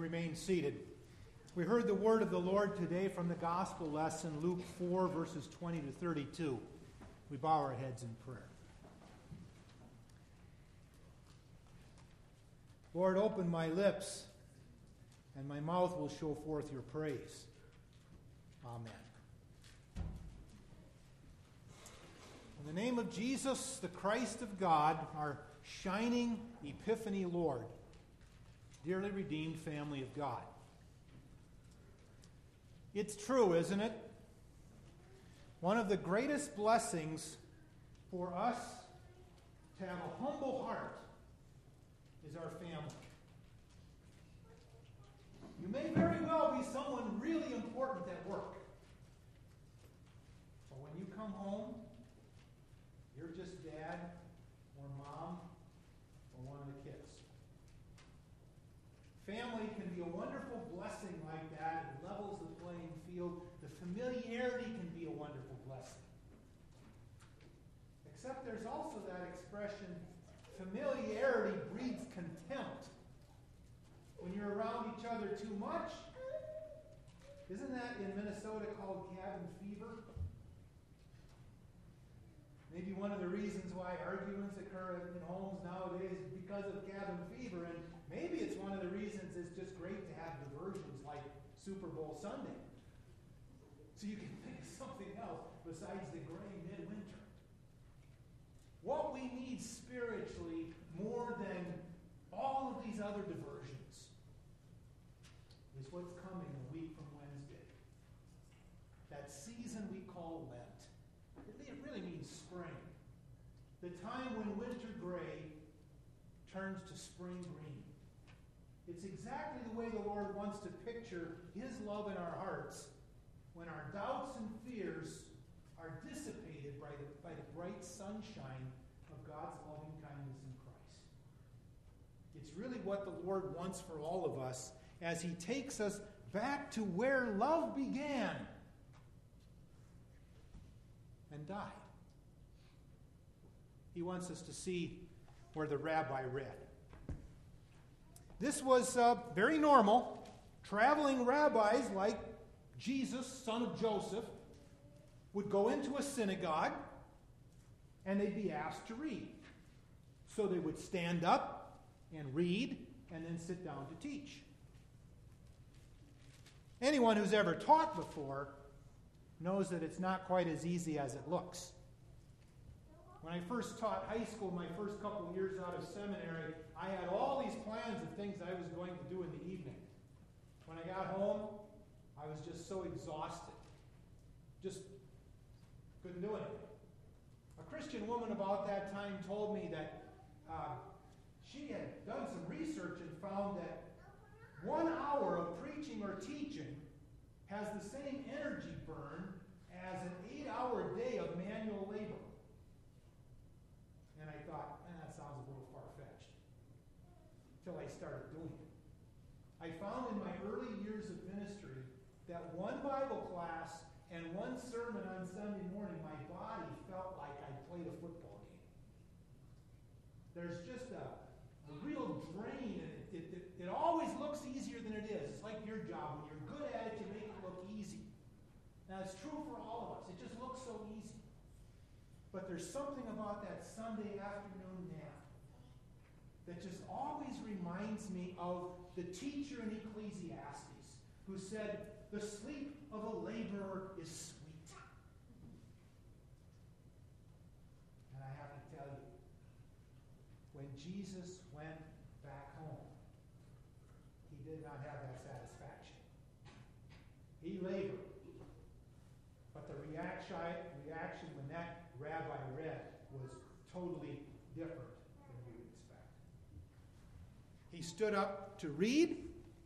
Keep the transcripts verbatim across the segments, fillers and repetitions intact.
remain seated. We heard the word of the Lord today from the gospel lesson, Luke four, verses twenty to thirty-two. We bow our heads in prayer. Lord, open my lips, and my mouth will show forth your praise. Amen. In the name of Jesus, the Christ of God, our shining Epiphany Lord, dearly redeemed family of God. It's true, isn't it? One of the greatest blessings for us to have a humble heart is our family. You may very well be someone really important at work. But when you come home, you're just dad or mom or one of the kids. Family can be a wonderful blessing like that. It levels the playing field. The familiarity can be a wonderful blessing. Except there's also that expression, familiarity breeds contempt. When you're around each other too much, isn't that in Minnesota called cabin fever? Maybe one of the reasons why arguments occur in homes nowadays is because of cabin fever, and maybe it's one of the reasons it's just great to have diversions like Super Bowl Sunday. So you can think of something else besides the gray midwinter. What we need spiritually more than all of these other diversions is what's coming a week from Wednesday. That season we call Lent. It really means spring. The time when winter gray turns to spring green. It's exactly the way the Lord wants to picture His love in our hearts when our doubts and fears are dissipated by the, by the bright sunshine of God's loving kindness in Christ. It's really what the Lord wants for all of us as He takes us back to where love began and died. He wants us to see where the rabbi read. This was uh, very normal. Traveling rabbis like Jesus, son of Joseph, would go into a synagogue and they'd be asked to read. So they would stand up and read and then sit down to teach. Anyone who's ever taught before knows that it's not quite as easy as it looks. When I first taught high school, my first couple of years out of seminary, I had all these plans of things I was going to do in the evening. When I got home, I was just so exhausted. Just couldn't do anything. A Christian woman about that time told me that uh, she had done some research and found that one hour of preaching or teaching has the same energy burn as an eight-hour day of manual labor. And I thought, eh, that sounds a little far-fetched. Until I started doing it. I found in my early years of ministry that one Bible class and one sermon on Sunday morning, my body felt like I played a football game. There's just a, a real drain, and it, it, it, it always looks easier than it is. It's like your job. When you're good at it, you make it look easy. Now, it's true for all of us. It just looks so easy. But there's something about that Sunday afternoon nap that just always reminds me of the teacher in Ecclesiastes who said, "The sleep of a laborer is sweet." And I have to tell you, when Jesus went back home, He did not have that satisfaction. He labored. But the reaction, reaction when that rabbi read was totally different than you would expect. He stood up to read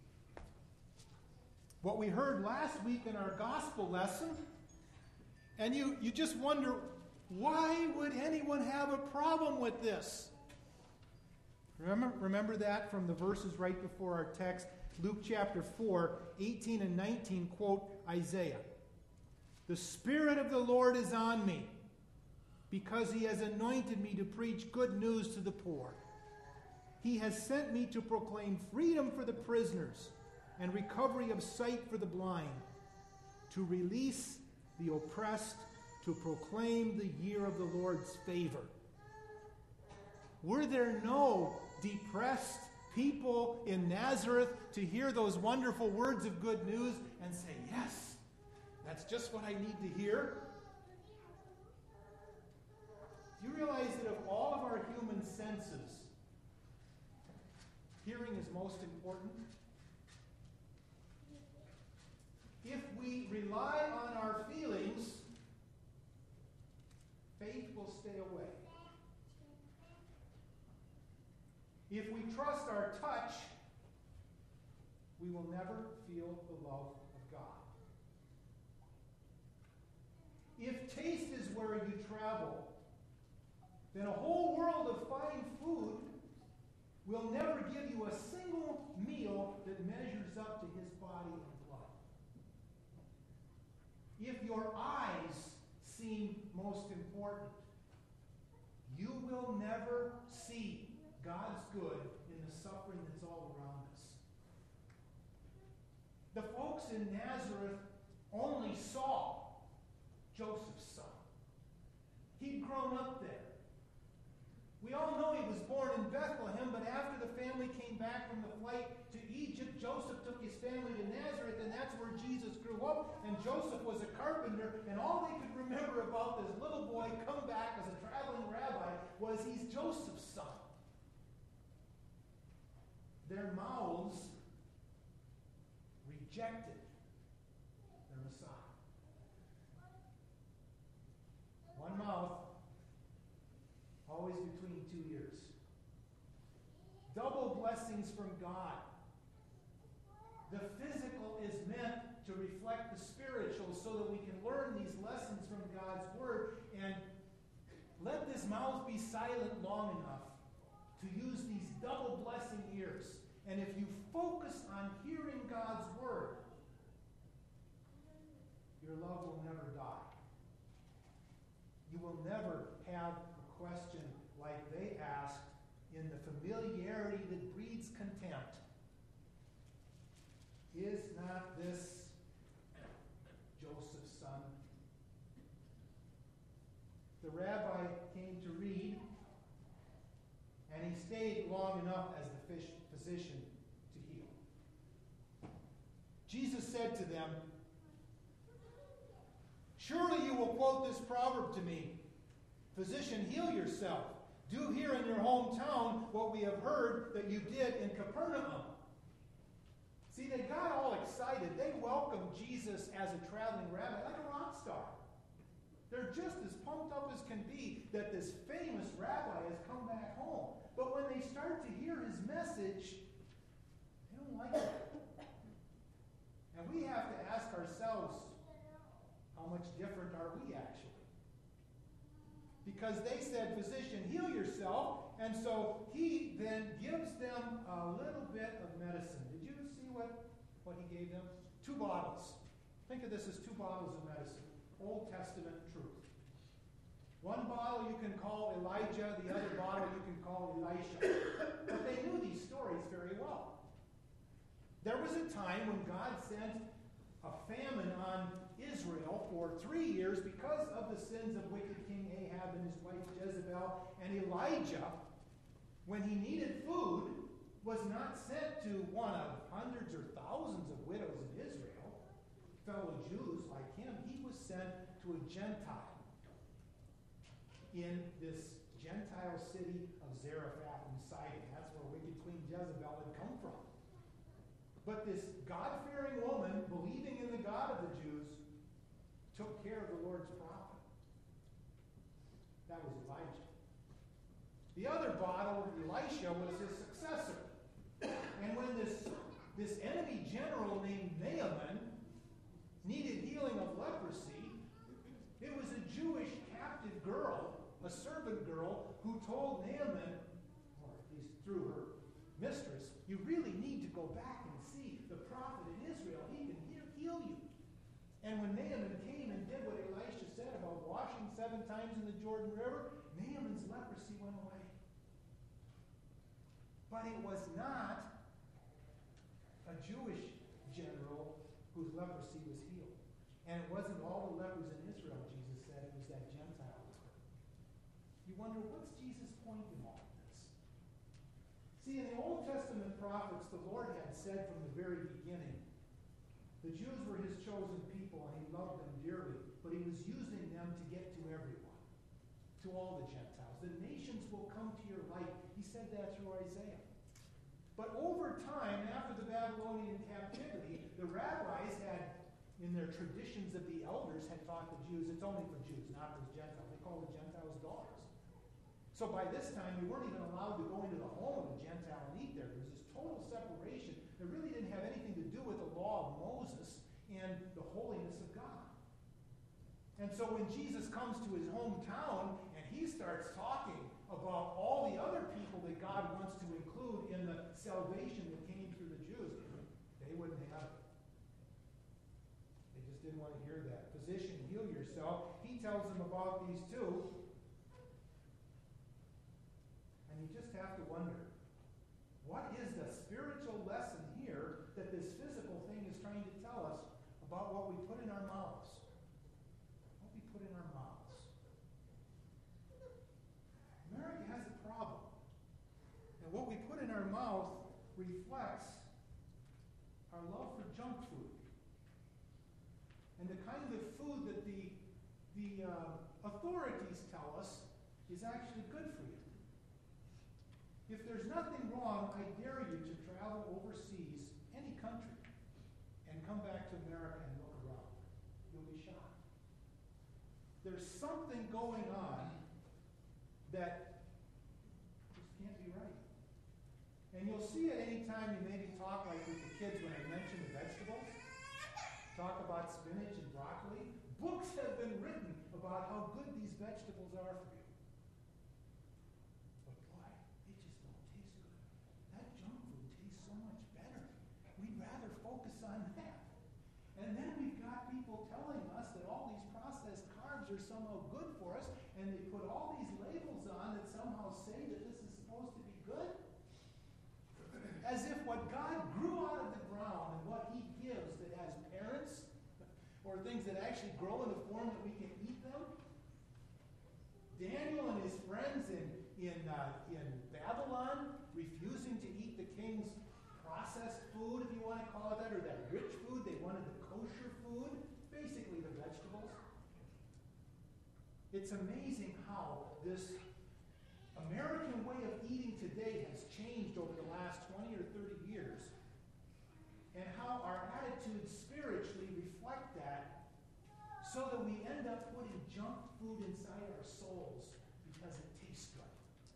what we heard last week in our gospel lesson, and you, you just wonder, why would anyone have a problem with this? Remember, remember that from the verses right before our text, Luke chapter four, eighteen and nineteen quote Isaiah. "The Spirit of the Lord is on me, because He has anointed me to preach good news to the poor. He has sent me to proclaim freedom for the prisoners and recovery of sight for the blind, to release the oppressed, to proclaim the year of the Lord's favor. Were there no depressed people in Nazareth to hear those wonderful words of good news and say, yes, that's just what I need to hear? Do you realize that of all of our human senses, hearing is most important? If we rely on our feelings, faith will stay away. If we trust our touch, we will never feel the love of God. If taste is where you travel, then a whole world of fine food will never give you a single meal that measures up to his body and blood. If your eyes seem most important, you will never see God's good in the suffering that's all around us. The folks in Nazareth only saw Joseph's son. He'd grown up there. We all know he was born in Bethlehem, but after the family came back from the flight to Egypt, Joseph took his family to Nazareth, and that's where Jesus grew up. And Joseph was a carpenter, and all they could remember about this little boy come back as a traveling rabbi was he's Joseph's son. Their mouths rejected their Messiah. One mouth, always between two ears. Double blessings from God. The physical is meant to reflect the spiritual so that we can learn these lessons from God's Word, and let this mouth be silent long enough to use these double blessing ears. And if you focus on hearing God's Word, your love will never die. You will never have a question like they asked in the familiarity that breeds contempt. Is not this Joseph's son? The rabbi came to read, and he stayed long enough as the physician to heal. Jesus said to them, "Surely you will quote this proverb to me, 'Physician, heal yourself. Do here in your hometown what we have heard that you did in Capernaum.'" See, they got all excited. They welcomed Jesus as a traveling rabbi, like a rock star. They're just as pumped up as can be that this famous rabbi has come back home. But when they start to hear his message, they don't like it. And we have to ask ourselves, how much different are we actually? Because they said, "Physician, heal yourself." And so he then gives them a little bit of medicine. Did you see what, what he gave them? Two bottles. Think of this as two bottles of medicine. Old Testament truth. One bottle you can call Elijah, the other bottle you can call Elisha. But they knew these stories very well. There was a time when God sent a famine on Israel for three years because of the sins of wicked King Ahab and his wife Jezebel. And Elijah, when he needed food, was not sent to one of hundreds or thousands of widows in Israel, fellow Jews like him. He was sent to a Gentile in this Gentile city of Zarephath and Sidon. That's where wicked Queen Jezebel had come from. But this God-fearing woman, believing in the God of the Jews, took care of the Lord's prophet. That was Elijah. The other bottle, Elisha, was his successor. And when this, this enemy general named Naaman needed healing of leprosy, it was a Jewish captive girl, a servant girl, who told Naaman, or at least through her mistress, "You really need to go back and see the prophet in Israel. He can heal, heal you." And when Naaman came and did what Elisha said about washing seven times in the Jordan River, Naaman's leprosy went away. But it was not a Jewish leprosy was healed. And it wasn't all the lepers in Israel, Jesus said, it was that Gentile leper. You wonder, what's Jesus' point in all of this? See, in the Old Testament prophets, the Lord had said from the very beginning, the Jews were his chosen people and he loved them dearly, but he was using them to get to everyone, to all the Gentiles. The nations will come to your light. He said that through Isaiah. But over time, after the Babylonian captivity, the rabbis had, in their traditions of the elders, had taught the Jews, it's only for Jews, not for Gentiles. They called the Gentiles daughters. So by this time, you weren't even allowed to go into the home of a Gentile and eat there. There was this total separation that really didn't have anything to do with the law of Moses and the holiness of God. And so when Jesus comes to his hometown and he starts talking about all the other people that God wants to include in the salvation that came through the Jews, they wouldn't have it. They just didn't want to hear that. Physician, heal yourself. He tells them about these two. And you just have to wonder, what is the spiritual lesson here that this physical thing is trying to tell us about what we put in our mouths? What we put in our mouths. America has a problem. And what we put in our mouth reflects our love for junk food. And the kind of food that the, the uh, authorities tell us is actually good for you. If there's nothing wrong, I dare you to travel overseas, any country, and come back to America and look around. You'll be shocked. There's something going on that just can't be right. And you'll see it any time you maybe talk like with the kids when I mention the vegetables. Talk about spinach and broccoli. Books have been written about how good these vegetables are for you. But boy, they just don't taste good. That junk food tastes so much better. We'd rather focus on that. And then we've got people telling us that all these processed carbs are somehow good for us, and they put all these labels on that somehow say that this is supposed to be good. As if what God grew out of the ground and what he gives that has parents or things that actually grow in a form that we can eat them. Daniel and his friends in, in, uh, in Babylon refusing to eat the king's processed food, if you want to call it that, or that rich food. They wanted the kosher food, basically the vegetables. It's amazing how this American way of eating today has changed over the last twenty or thirty years, and how our attitudes spiritually reflect that, so that we end up putting junk food inside our souls because it tastes good.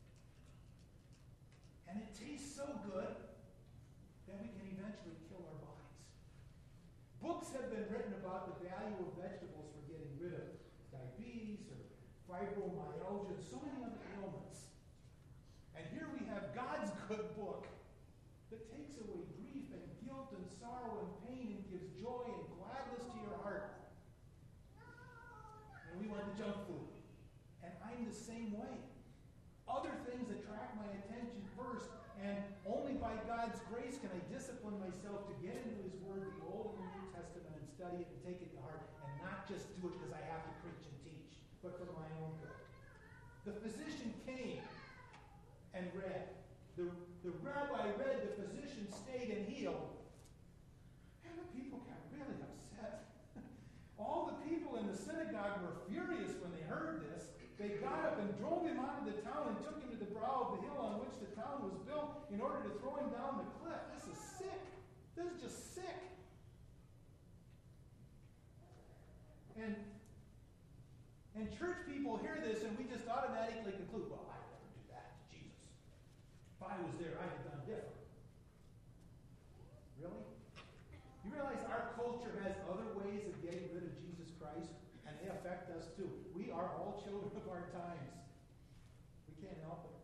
And it tastes so good that we can eventually kill our bodies. Books have been written about the value of vegetables for getting rid of diabetes or fibromyalgia and so many other ailments. And here we have God's good book that takes away grief and guilt and sorrow and pain and gives joy and gladness to your heart. And we want the junk food. And I'm the same way. Other things attract my attention first, and only by God's grace can I discipline myself to get into his word, the Old and the New Testament, and study it and take it to heart, and not just do it because I have to preach and teach, but for my own good. The physician came and read. The, the rabbi read, the physician stayed and healed. And the people got really upset. All the people in the synagogue were furious when they heard this. They got up and drove him out of the town and took him to the brow of the hill on which the town was built in order to throw him down the cliff. This is sick. This is just sick. And, and church people hear this and we just automatically conclude, well, I would never do that to Jesus. If I was there, I'd have done different. Really? You realize our culture has other ways of getting rid of Jesus Christ, and they affect us too. We are all children of our times. We can't help it.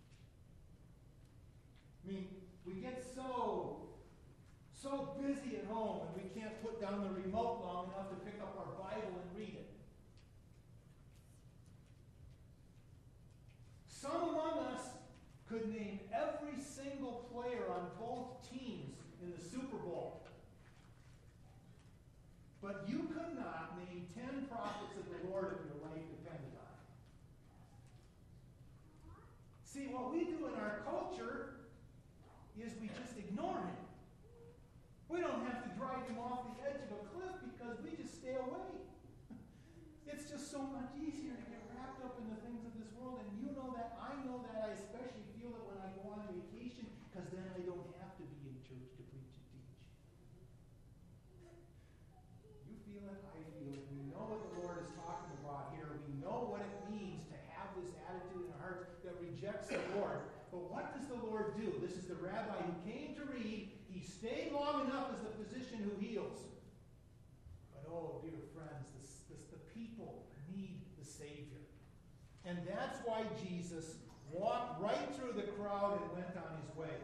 I mean, we get so, so busy at home and we can't put down the remote long enough to pick up our Bible and read it. Some among us could name every single player on both teams in the Super Bowl. But you could not name ten prophets of the Lord if your life depended on it. See, what we do in our culture is we just ignore him. We don't have to drive him off the edge of a cliff because we just stay away. It's just so much easier to get wrapped up in the things of this world, and you know that, I know that, I especially feel it when I go on vacation, because then I don't have to be in church to preach and teach. You feel it, I feel it. We know what the Lord is talking about here. We know what it means to have this attitude in our hearts that rejects the Lord. But what does the Lord do? This is the rabbi who came to read. He stayed long enough as the physician who heals. But oh, dear friends, this, this, the people need the Savior. And that's why Jesus walked right through the crowd and went on his way.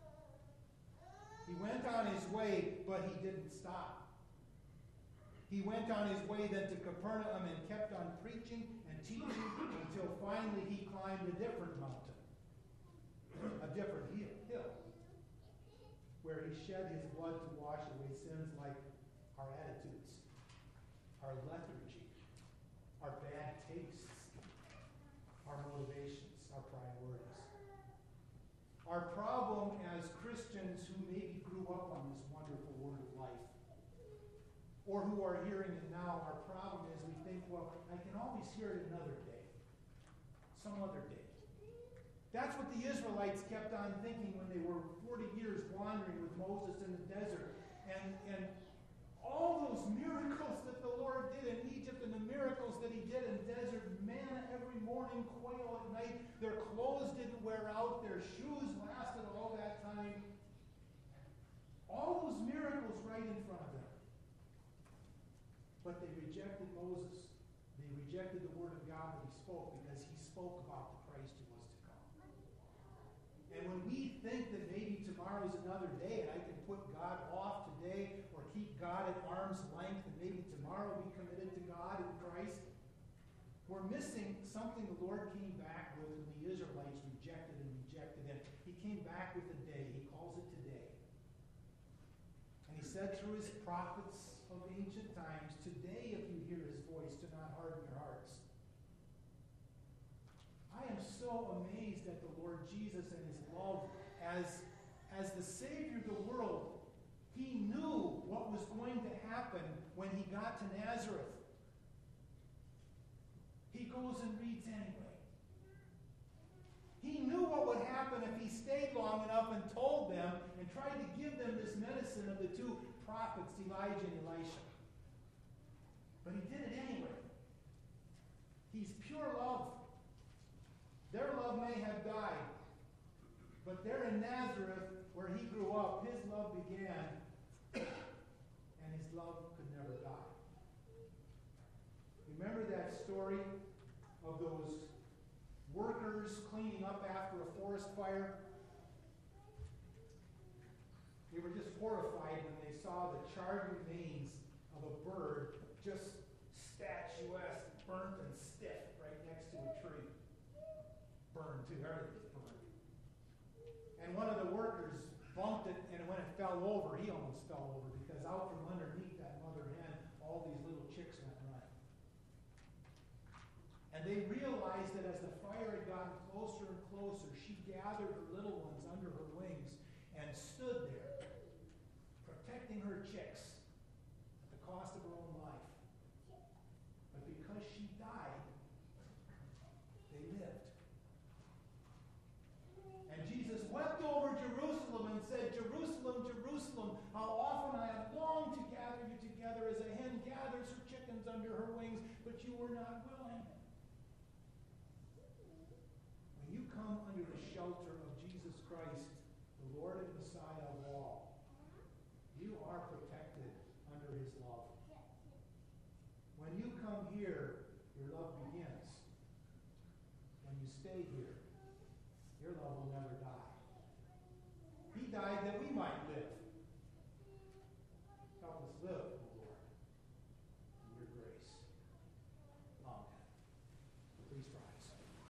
He went on his way, but he didn't stop. He went on his way then to Capernaum and kept on preaching and teaching until finally he climbed a different mountain, a different hill, where he shed his blood to wash away sins like our attitudes, our lethargy, our bad tastes, our motivations, our priorities. Our problem as Christians who maybe grew up on this wonderful word of life, or who are hearing it now, our problem is we think, well, I can always hear it another day, some other day. That's what the Israelites kept on thinking when they were forty years wandering with Moses in the desert. And, and all those miracles that the Lord did in Egypt and the miracles that he did in desert, manna every morning, quail at night, their clothes didn't wear out, their shoes lasted all that time. All those miracles right in front of them. But they rejected Moses. They rejected the word of God that he spoke because he spoke about the Christ who was to come. And when we think that maybe tomorrow is another day and I can put God off today or keep God at arm's length and maybe tomorrow be committed to God in Christ, we're missing something the Lord came back with when the Israelites rejected and rejected him. He came back with a day. He calls it today. And he said through his prophets of ancient times, today if you hear his voice, do not harden your hearts. I am so amazed at the Lord Jesus and his love as, as the Savior of the world. He knew what was going to happen when he got to Nazareth. He goes and reads anyway. He knew what would happen if he stayed long enough and told them and tried to give them this medicine of the two prophets, Elijah and Elisha. But he did it anyway. He's pure love. Their love may have died, but there in Nazareth, where he grew up, his love began, and his love could never die. Remember that story of those workers cleaning up after a forest fire? They were just horrified when they saw the charred remains of a bird, just statuesque, burnt and stiff, right next to a tree. Burned too, everything was burned. And one of the workers bumped it, and when it fell over, he almost fell over, because out from underneath that mother hen, all these little chicks went running. And they realized that as the fire had gotten closer and closer, she gathered her little ones under her wings and stood there, protecting her chicks at the cost of her own life. But because she died, they lived. And Jesus wept over Jerusalem and said, Jerusalem, Jerusalem, how often I have longed to gather you together as a hen gathers her chickens under her wings, but you were not willing. When you come under the shelter of Jesus Christ, the Lord and Messiah of all, you are protected.